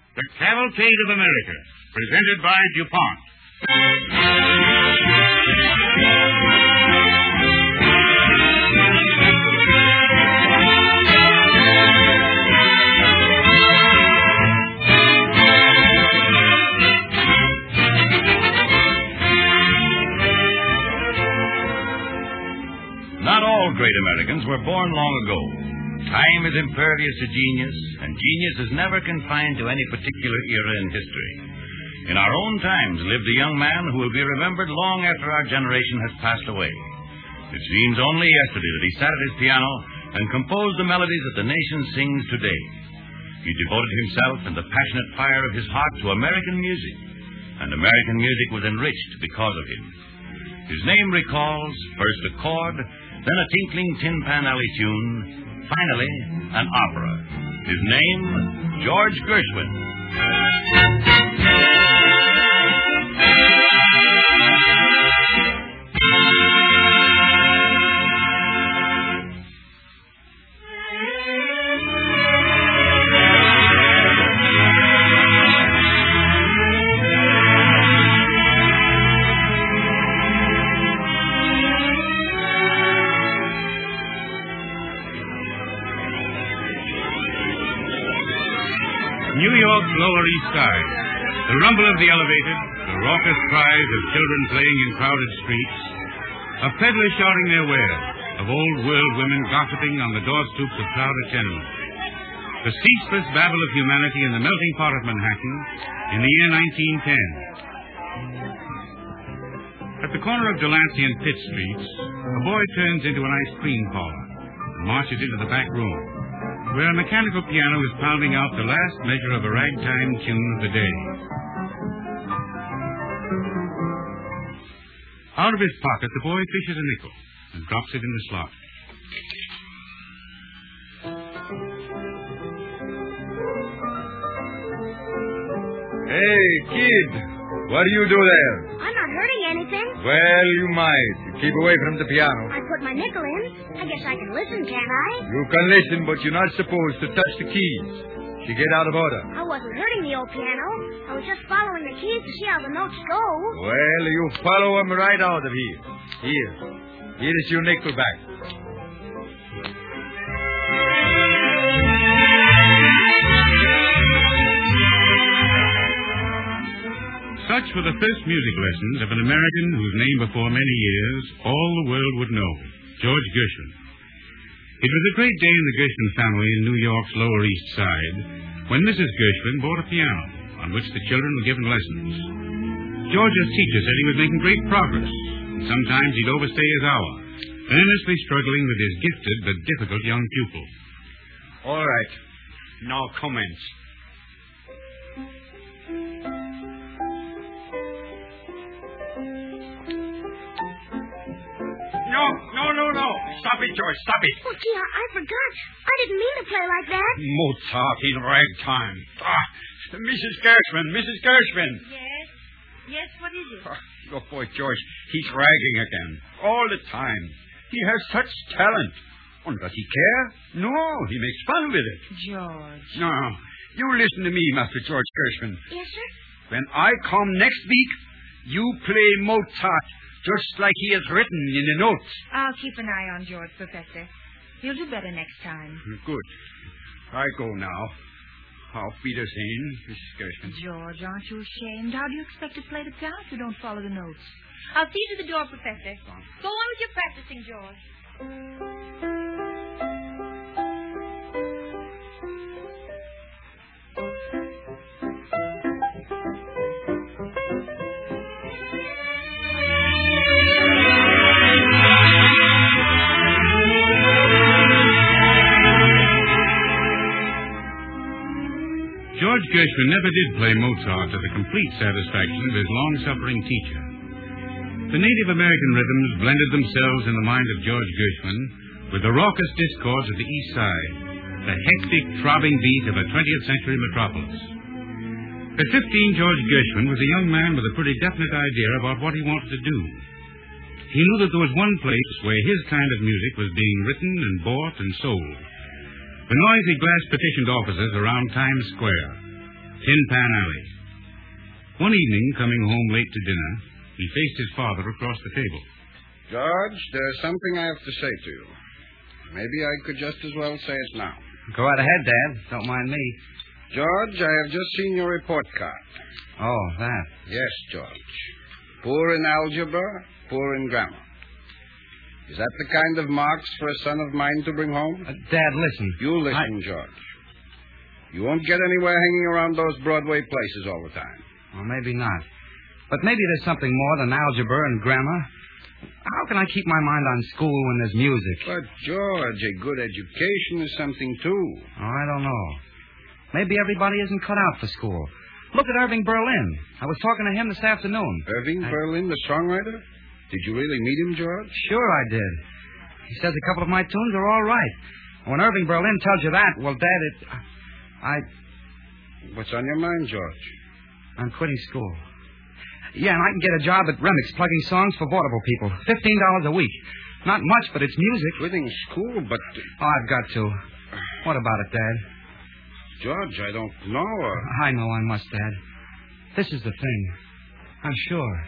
The Cavalcade of America, presented by DuPont. Not all great Americans were born long ago. Time is impervious to genius, and genius is never confined to any particular era in history. In our own times lived a young man who will be remembered long after our generation has passed away. It seems only yesterday that he sat at his piano and composed the melodies that the nation sings today. He devoted himself and the passionate fire of his heart to American music, and American music was enriched because of him. His name recalls first a chord, then a tinkling Tin Pan Alley tune, finally, an opera. His name, George Gershwin. New York's Lower East Side. The rumble of the elevated, the raucous cries of children playing in crowded streets, of peddlers shouting their wares, of old-world women gossiping on the doorstoops of crowded tenements. The ceaseless babble of humanity in the melting pot of Manhattan in the year 1910. At the corner of Delancey and Pitt Streets, a boy turns into an ice cream parlor and marches into the back room, where a mechanical piano is pounding out the last measure of a ragtime tune of the day. Out of his pocket, the boy fishes a nickel and drops it in the slot. Hey, kid, what do you do there? I'm not hurting anything. Well, you might. Keep away from the piano. I put my nickel in. I guess I can listen, can't I? You can listen, but you're not supposed to touch the keys. You get out of order. I wasn't hurting the old piano. I was just following the keys to see how the notes go. Well, you follow them right out of here. Here is your nickel back. Such were the first music lessons of an American whose name before many years all the world would know, George Gershwin. It was a great day in the Gershwin family in New York's Lower East Side when Mrs. Gershwin bought a piano on which the children were given lessons. George's teacher said he was making great progress, and sometimes he'd overstay his hour, earnestly struggling with his gifted but difficult young pupil. All right. Now commence. No. Stop it, George. Stop it. Oh, gee, I forgot. I didn't mean to play like that. Mozart in ragtime. Mrs. Gershwin. Yes, what is it? Your boy, George, he's ragging again. All the time. He has such talent. And does he care? No, he makes fun with it. George. No. You listen to me, Master George Gershwin. Yes, sir? When I come next week, you play Mozart just like he has written in the notes. I'll keep an eye on George, Professor. You'll do better next time. Good. I go now. Auf Wiedersehen, Mrs. Gershwin. George, aren't you ashamed? How do you expect to play the piano if you don't follow the notes? I'll see you to the door, Professor. Go on with your practicing, George. George Gershwin never did play Mozart to the complete satisfaction of his long-suffering teacher. The Native American rhythms blended themselves in the mind of George Gershwin with the raucous discords of the East Side, the hectic, throbbing beat of a 20th century metropolis. At 15, George Gershwin was a young man with a pretty definite idea about what he wanted to do. He knew that there was one place where his kind of music was being written and bought and sold. The noisy glass-petitioned offices around Times Square. Tin Pan Alley. One evening, coming home late to dinner, he faced his father across the table. George, there's something I have to say to you. Maybe I could just as well say it now. Go right ahead, Dad. Don't mind me. George, I have just seen your report card. Oh, that. Yes, George. Poor in algebra, poor in grammar. Is that the kind of marks for a son of mine to bring home? Dad, listen. You listen, George. You won't get anywhere hanging around those Broadway places all the time. Well, maybe not. But maybe there's something more than algebra and grammar. How can I keep my mind on school when there's music? But, George, a good education is something, too. Oh, I don't know. Maybe everybody isn't cut out for school. Look at Irving Berlin. I was talking to him this afternoon. Irving Berlin, the songwriter? Did you really meet him, George? Sure I did. He says a couple of my tunes are all right. When Irving Berlin tells you that, well, Dad, What's on your mind, George? I'm quitting school. Yeah, and I can get a job at Remix plugging songs for vaudeville people. $15 a week. Not much, but it's music. Quitting school, but... Oh, I've got to. What about it, Dad? George, I don't know. I know I must, Dad. This is the thing. I'm sure.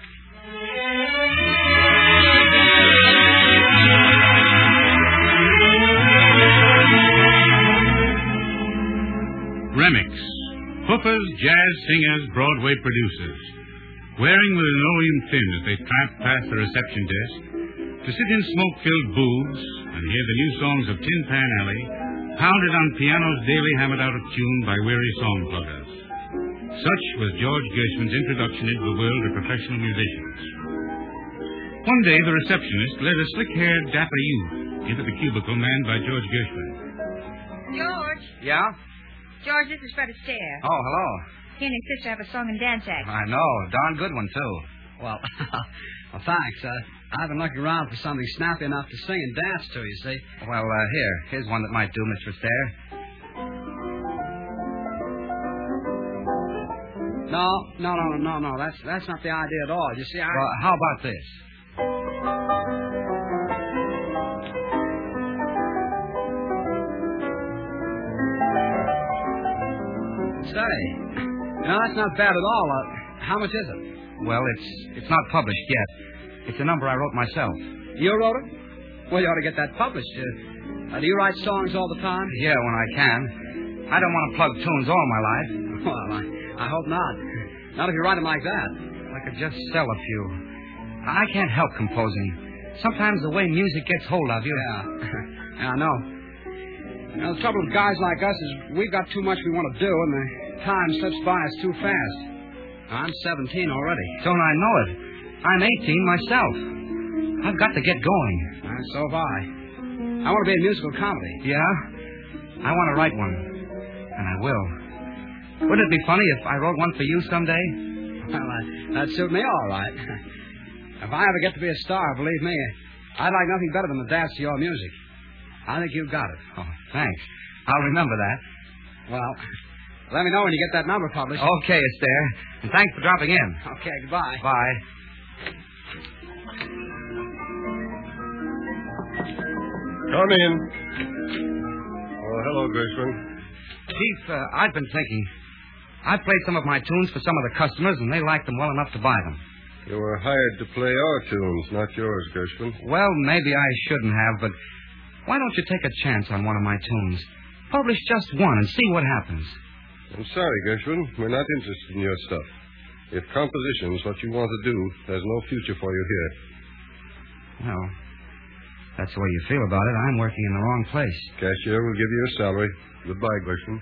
Remix. Hoofers, jazz singers, Broadway producers. Wearing the linoleum thin as they tramp past the reception desk, to sit in smoke-filled booths and hear the new songs of Tin Pan Alley pounded on pianos daily hammered out of tune by weary song pluggers. Such was George Gershwin's introduction into the world of professional musicians. One day, the receptionist led a slick-haired, dapper youth into the cubicle manned by George Gershwin. George. Yeah? George, this is Fred Astaire. Oh, hello. He and his sister have a song and dance act. I know. Darn good one, too. Well, thanks. I've been looking around for something snappy enough to sing and dance to, you see. Well, here's one that might do, Mr. Astaire. No. That's not the idea at all. You see, Well, how about this? Say, that's not bad at all. How much is it? Well, it's not published yet. It's a number I wrote myself. You wrote it? Well, you ought to get that published. Do you write songs all the time? Yeah, when I can. I don't want to plug tunes all my life. Well, I hope not. Not if you write them like that. I could just sell a few. I can't help composing. Sometimes the way music gets hold of you. Yeah, I know. The trouble with guys like us is we've got too much we want to do, and the time slips by us too fast. I'm 17 already. Don't I know it? I'm 18 myself. I've got to get going. And so have I. I want to be in musical comedy. Yeah? I want to write one. And I will. Wouldn't it be funny if I wrote one for you someday? Well, that'd suit me all right. If I ever get to be a star, believe me, I'd like nothing better than to dance to your music. I think you've got it. Oh, thanks. I'll remember that. Well, let me know when you get that number published. Okay, Astaire. And thanks for dropping in. Okay, goodbye. Bye. Come in. Oh, hello, Gershwin. Chief, I've been thinking. I've played some of my tunes for some of the customers, and they liked them well enough to buy them. You were hired to play our tunes, not yours, Gershwin. Well, maybe I shouldn't have, but why don't you take a chance on one of my tunes? Publish just one and see what happens. I'm sorry, Gershwin. We're not interested in your stuff. If composition's what you want to do, there's no future for you here. Well, that's the way you feel about it. I'm working in the wrong place. Cashier will give you your salary. Goodbye, Gershwin.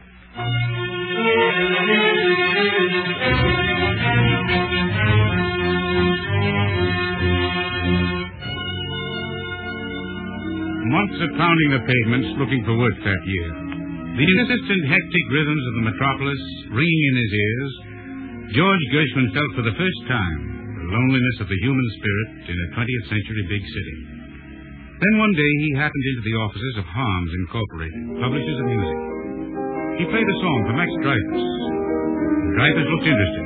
Months of pounding the pavements looking for work that year. The insistent, hectic rhythms of the metropolis ringing in his ears, George Gershwin felt for the first time the loneliness of the human spirit in a 20th century big city. Then one day he happened into the offices of Harms Incorporated, publishers of music. He played a song for Max Dreyfus. Dreyfus looked interested.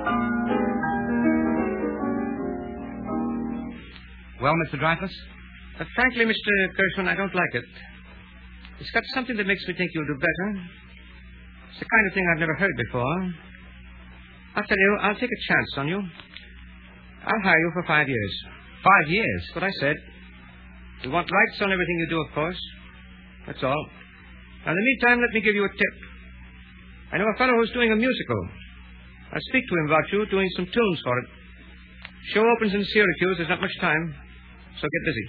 Well, Mr. Dreyfus? Frankly, Mr. Gershwin, I don't like it. It's got something that makes me think you'll do better. It's the kind of thing I've never heard before. I'll tell you, I'll take a chance on you. I'll hire you for 5 years. 5 years? That's what I said. We want rights on everything you do, of course. That's all. Now, in the meantime, let me give you a tip. I know a fellow who's doing a musical. I'll speak to him about you doing some tunes for it. Show opens in Syracuse. There's not much time, so get busy.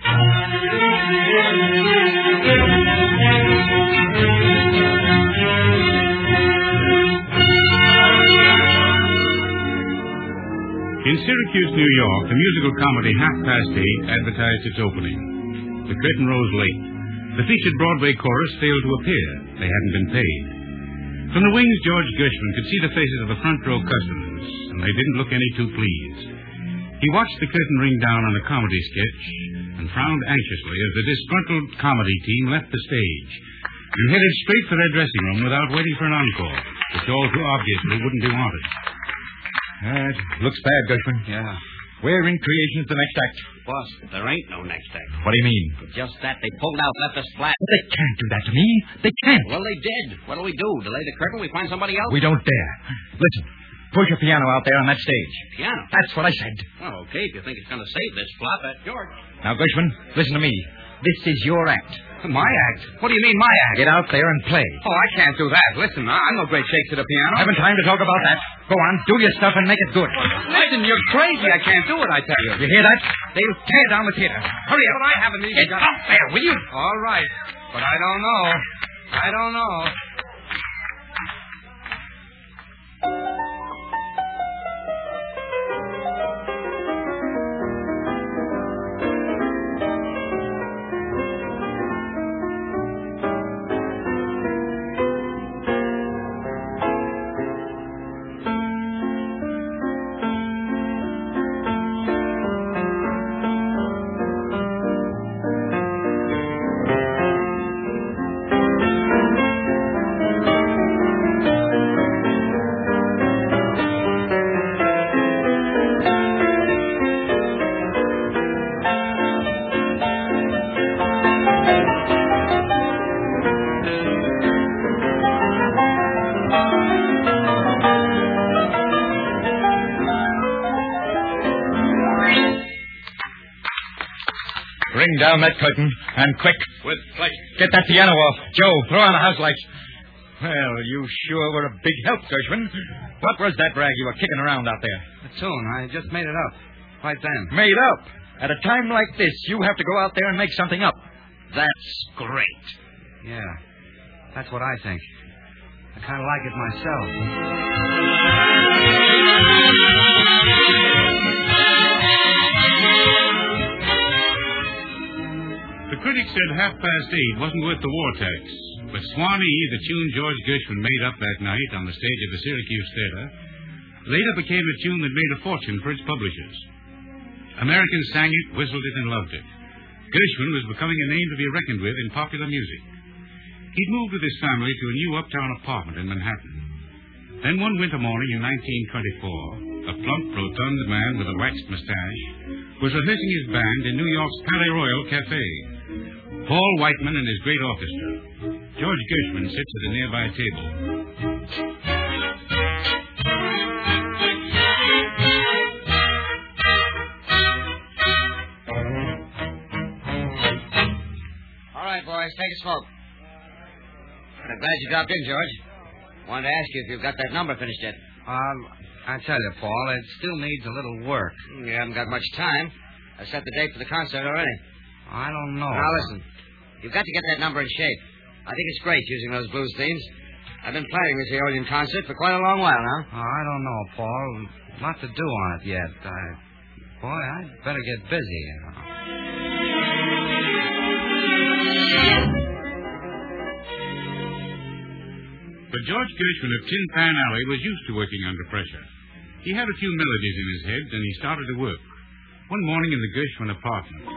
In Syracuse, New York, the musical comedy Half Past Eight advertised its opening. The curtain rose late. The featured Broadway chorus failed to appear. They hadn't been paid. From the wings, George Gershwin could see the faces of the front row customers, and they didn't look any too pleased. He watched the curtain ring down on a comedy sketch and frowned anxiously as the disgruntled comedy team left the stage and headed straight for their dressing room without waiting for an encore, which all too obviously wouldn't be wanted. It looks bad, Gershwin. Yeah. We're in creation's the next act. Boss, there ain't no next act. What do you mean? Just that. They pulled out, left us flat. They can't do that to me. They can't. Well, they did. What'll we do? Delay the curtain? We find somebody else? We don't dare. Listen, push a piano out there on that stage. Piano? That's what I said. Well, okay, if you think it's going to save this flop, that's yours. Now, Gershwin, listen to me. This is your act. My act? What do you mean, my act? Get out there and play. Oh, I can't do that. Listen, I'm no great shake to the piano. I haven't time to talk about that. Go on, do your stuff and make it good. Listen, you're crazy. I can't do it, I tell you. You hear that? They'll tear down the theater. Hurry up. But I haven't even Get up there, will you? All right. But I don't know. I don't know. Bring down that curtain, and quick. With pleasure. Get that piano off. Joe, throw on the house lights. Well, you sure were a big help, Gershwin. What was that rag you were kicking around out there? A tune. I just made it up. Right then. Made up? At a time like this, you have to go out there and make something up. That's great. Yeah. That's what I think. I kind of like it myself. The critics said Half Past Eight wasn't worth the war tax, but Swanee, the tune George Gershwin made up that night on the stage of the Syracuse Theater, later became a tune that made a fortune for its publishers. Americans sang it, whistled it, and loved it. Gershwin was becoming a name to be reckoned with in popular music. He'd moved with his family to a new uptown apartment in Manhattan. Then one winter morning in 1924, a plump, rotund man with a waxed mustache was rehearsing his band in New York's Palais Royal Cafe. Paul Whiteman and his great orchestra. George Gershwin sits at a nearby table. All right, boys, take a smoke. I'm glad you dropped in, George. Wanted to ask you if you've got that number finished yet. I tell you, Paul, it still needs a little work. You haven't got much time. I set the date for the concert already. I don't know. Now, listen. You've got to get that number in shape. I think it's great using those blues themes. I've been planning this Aeolian concert for quite a long while now. I don't know, Paul. A lot to do on it yet. Boy, I'd better get busy, you know. But George Gershwin of Tin Pan Alley was used to working under pressure. He had a few melodies in his head, and he started to work. One morning in the Gershwin apartment.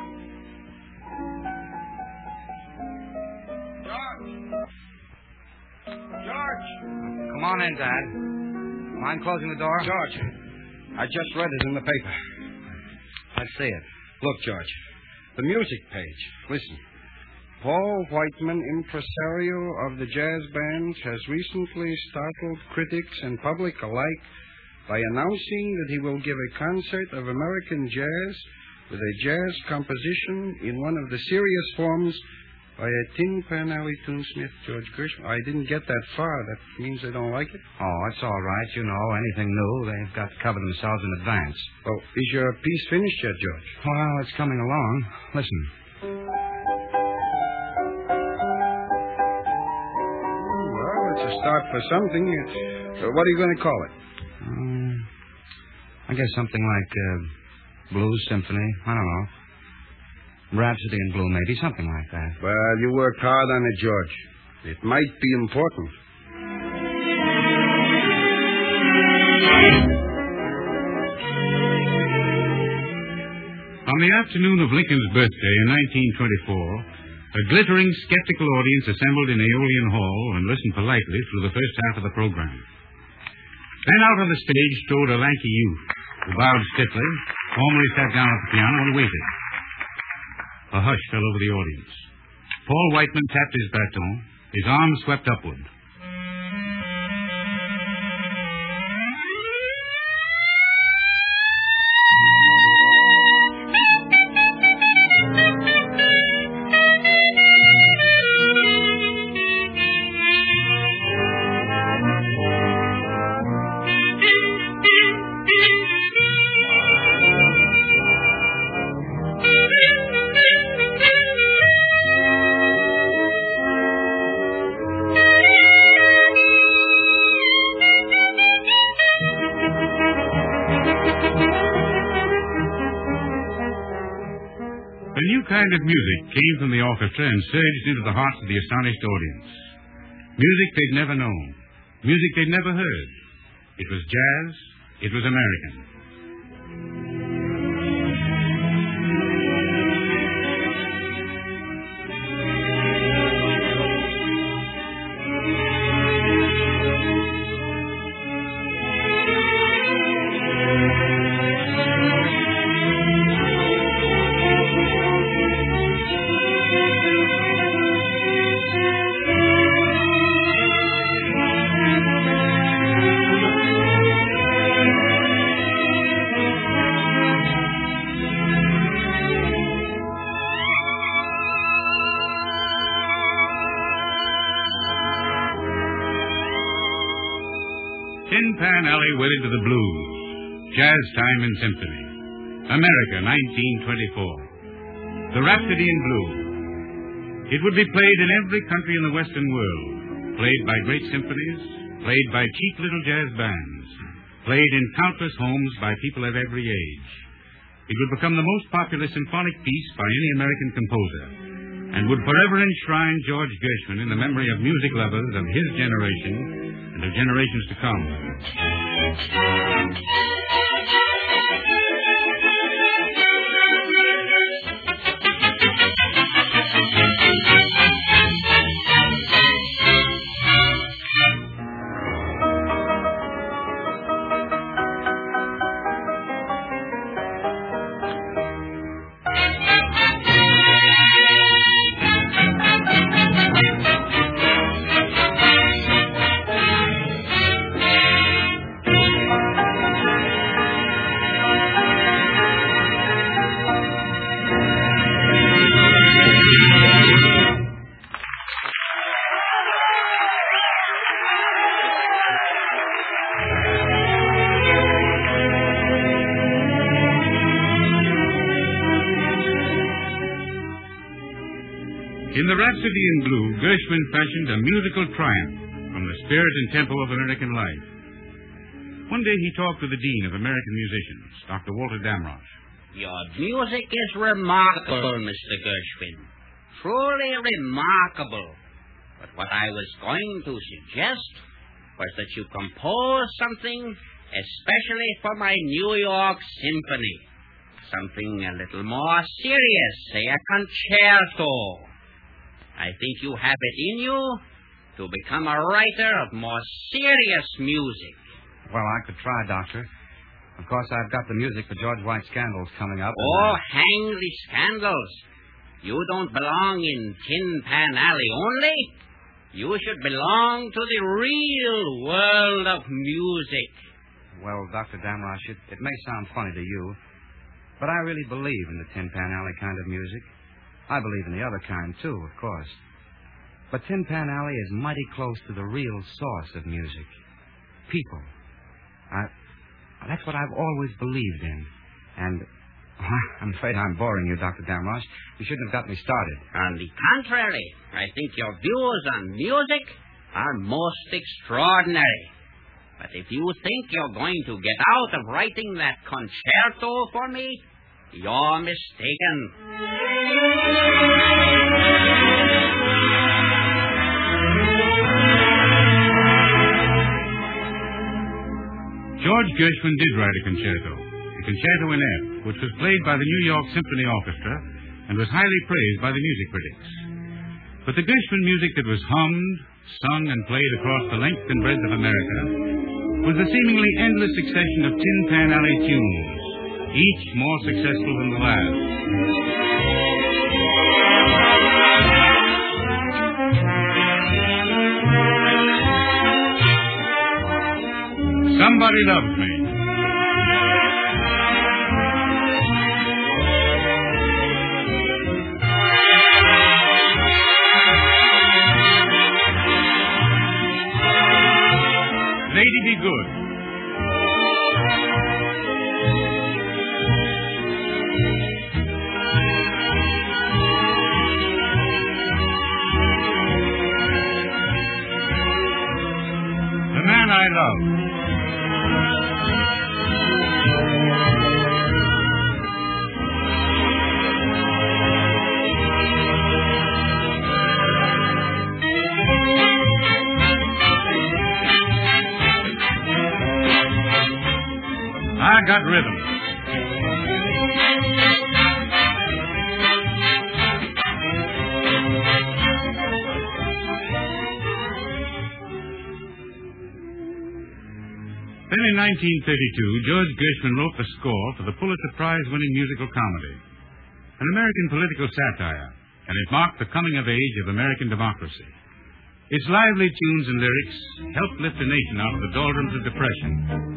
George! Come on in, Dad. Mind closing the door? George, I just read it in the paper. Let's see it. Look, George. The music page. Listen. Paul Whiteman, impresario of the jazz band, has recently startled critics and public alike by announcing that he will give a concert of American jazz with a jazz composition in one of the serious forms by a Tin Pan Alley tunesmith, George Gershwin. I didn't get that far. That means they don't like it? Oh, it's all right. You know, anything new, they've got to cover themselves in advance. Oh, is your piece finished yet, George? Well, it's coming along. Listen. Well, it's a start for something. What are you going to call it? I guess something like Blues Symphony. I don't know. Rhapsody in Blue, maybe. Something like that. Well, you worked hard on it, George. It might be important. On the afternoon of Lincoln's birthday in 1924, a glittering, skeptical audience assembled in Aeolian Hall and listened politely through the first half of the program. Then out on the stage strode a lanky youth who bowed stiffly, formally sat down at the piano and waited. A hush fell over the audience. Paul Whiteman tapped his baton. His arms swept upward. A new kind of music came from the orchestra and surged into the hearts of the astonished audience. Music they'd never known. Music they'd never heard. It was jazz. It was American. Tin Pan Alley wedded to the blues. Jazz time in symphony. America, 1924. The Rhapsody in Blue. It would be played in every country in the Western world. Played by great symphonies. Played by cheap little jazz bands. Played in countless homes by people of every age. It would become the most popular symphonic piece by any American composer, and would forever enshrine George Gershwin in the memory of music lovers of his generation and of generations to come. In the Rhapsody in Blue, Gershwin fashioned a musical triumph from the spirit and tempo of American life. One day he talked to the Dean of American Musicians, Dr. Walter Damrosch. Your music is remarkable, Mr. Gershwin. Truly remarkable. But what I was going to suggest was that you compose something especially for my New York Symphony. Something a little more serious, say a concerto. I think you have it in you to become a writer of more serious music. Well, I could try, Doctor. Of course, I've got the music for George White's Scandals coming up. Oh, hang the Scandals. You don't belong in Tin Pan Alley only. You should belong to the real world of music. Well, Dr. Damrosch, it may sound funny to you, but I really believe in the Tin Pan Alley kind of music. I believe in the other kind, too, of course. But Tin Pan Alley is mighty close to the real source of music. People. That's what I've always believed in. And I'm afraid I'm boring you, Dr. Damrosch. You shouldn't have got me started. On the contrary, I think your views on music are most extraordinary. But if you think you're going to get out of writing that concerto for me, you're mistaken. George Gershwin did write a concerto, the Concerto in F, which was played by the New York Symphony Orchestra and was highly praised by the music critics. But the Gershwin music that was hummed, sung, and played across the length and breadth of America was the seemingly endless succession of Tin Pan Alley tunes, each more successful than the last. Somebody Loves Me. Lady Be Good. The Man I Love. I Got Rhythm. Then in 1932, George Gershwin wrote the score for the Pulitzer Prize-winning musical comedy, an American political satire, and it marked the coming of age of American democracy. Its lively tunes and lyrics helped lift the nation out of the doldrums of depression.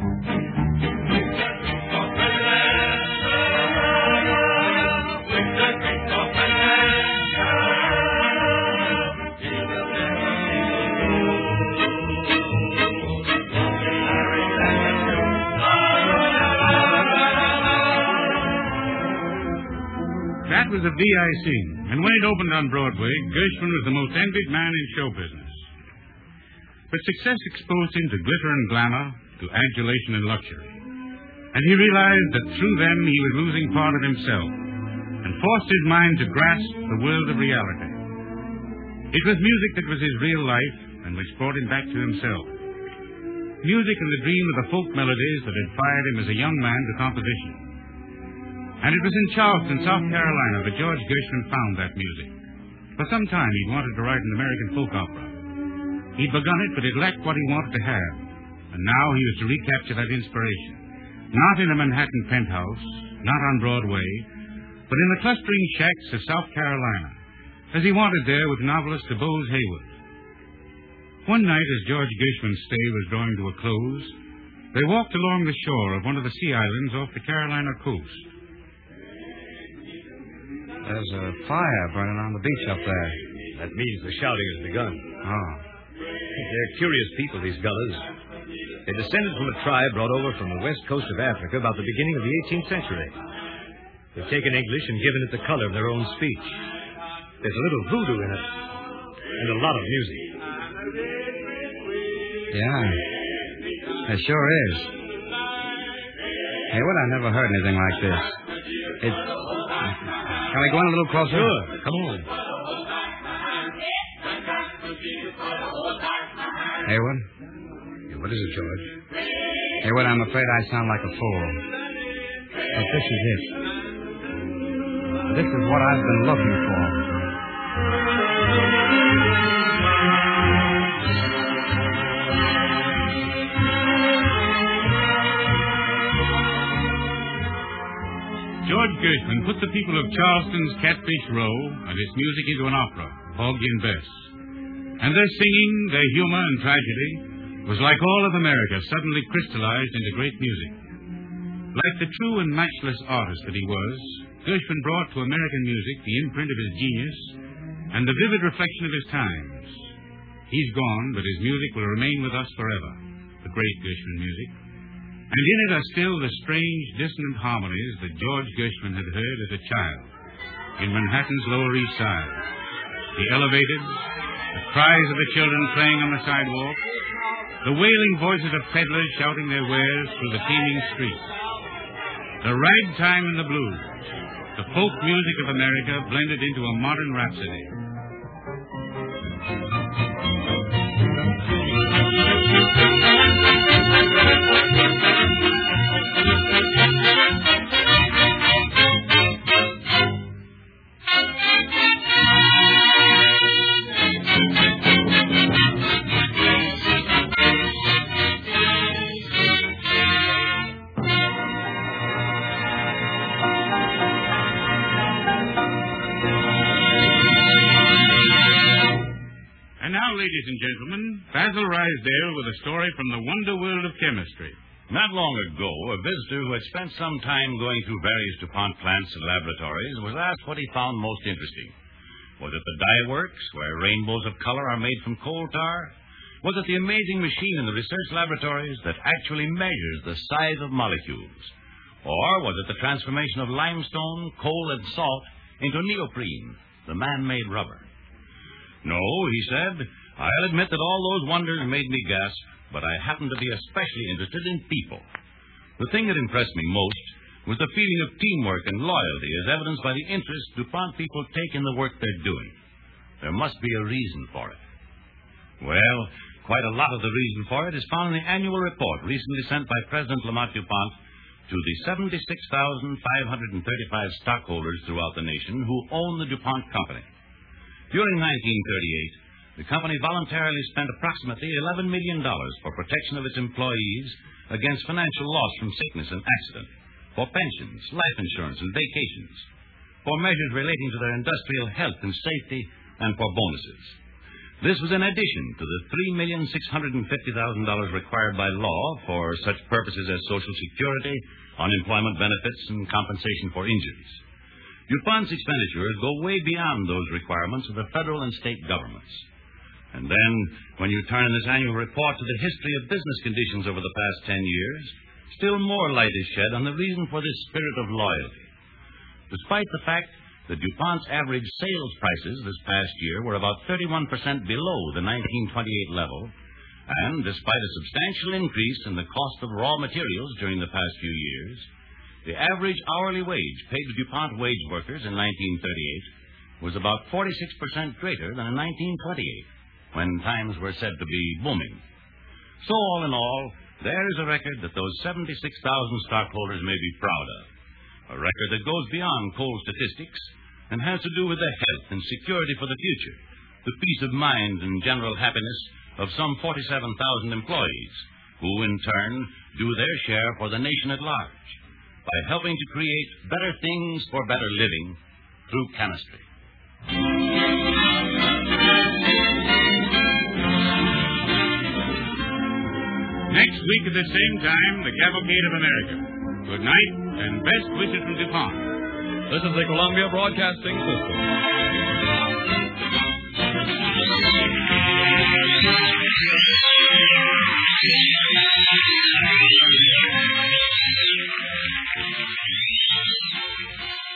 That was a VIC, and when it opened on Broadway, Gershwin was the most envied man in show business. But success exposed him to glitter and glamour, to adulation and luxury. And he realized that through them he was losing part of himself, and forced his mind to grasp the world of reality. It was music that was his real life, and which brought him back to himself. Music and the dream of the folk melodies that had fired him as a young man to composition. And it was in Charleston, South Carolina, that George Gershwin found that music. For some time, he'd wanted to write an American folk opera. He'd begun it, but it lacked what he wanted to have. And now he was to recapture that inspiration. Not in a Manhattan penthouse, not on Broadway, but in the clustering shacks of South Carolina, as he wanted there with novelist Bose Hayward. One night, as George Gershwin's stay was drawing to a close, they walked along the shore of one of the sea islands off the Carolina coast. There's a fire burning on the beach up there. That means the shouting has begun. Oh. They're curious people, these gullahs. They descended from a tribe brought over from the west coast of Africa about the beginning of the 18th century. They've taken English and given it the color of their own speech. There's a little voodoo in it, and a lot of music. Yeah, it sure is. Hey, I never heard anything like this. Can we go in a little closer? Sure, come on. Hayward? Yeah, what is it, George? Hayward, I'm afraid I sound like a fool. But this is it. This is what I've been looking for. Gershwin put the people of Charleston's Catfish Row and its music into an opera, Porgy and Bess. And their singing, their humor and tragedy was like all of America suddenly crystallized into great music. Like the true and matchless artist that he was, Gershwin brought to American music the imprint of his genius and the vivid reflection of his times. He's gone, but his music will remain with us forever, the great Gershwin music. And in it are still the strange, dissonant harmonies that George Gershwin had heard as a child in Manhattan's Lower East Side. The elevators, the cries of the children playing on the sidewalk, the wailing voices of peddlers shouting their wares through the teeming streets, the ragtime and the blues, the folk music of America blended into a modern rhapsody. Ladies and gentlemen, Basil Rysdale with a story from the wonder world of chemistry. Not long ago, a visitor who had spent some time going through various DuPont plants and laboratories was asked what he found most interesting. Was it the dye works, where rainbows of color are made from coal tar? Was it the amazing machine in the research laboratories that actually measures the size of molecules? Or was it the transformation of limestone, coal, and salt into neoprene, the man-made rubber? No, he said, I'll admit that all those wonders made me gasp, but I happen to be especially interested in people. The thing that impressed me most was the feeling of teamwork and loyalty as evidenced by the interest DuPont people take in the work they're doing. There must be a reason for it. Well, quite a lot of the reason for it is found in the annual report recently sent by President Lamont DuPont to the 76,535 stockholders throughout the nation who own the DuPont Company. During 1938, the company voluntarily spent approximately $11 million for protection of its employees against financial loss from sickness and accident, for pensions, life insurance, and vacations, for measures relating to their industrial health and safety, and for bonuses. This was in addition to the $3,650,000 required by law for such purposes as Social Security, unemployment benefits, and compensation for injuries. DuPont's expenditures go way beyond those requirements of the federal and state governments. And then, when you turn in this annual report to the history of business conditions over the past 10 years, still more light is shed on the reason for this spirit of loyalty. Despite the fact that DuPont's average sales prices this past year were about 31% below the 1928 level, and despite a substantial increase in the cost of raw materials during the past few years, the average hourly wage paid to DuPont wage workers in 1938 was about 46% greater than in 1928, when times were said to be booming. So, all in all, there is a record that those 76,000 stockholders may be proud of. A record that goes beyond cold statistics and has to do with the health and security for the future, the peace of mind and general happiness of some 47,000 employees, who in turn do their share for the nation at large, by helping to create better things for better living through chemistry. Next week at the same time, the Cavalcade of America. Good night, and best wishes from DuPont. This is the Columbia Broadcasting System.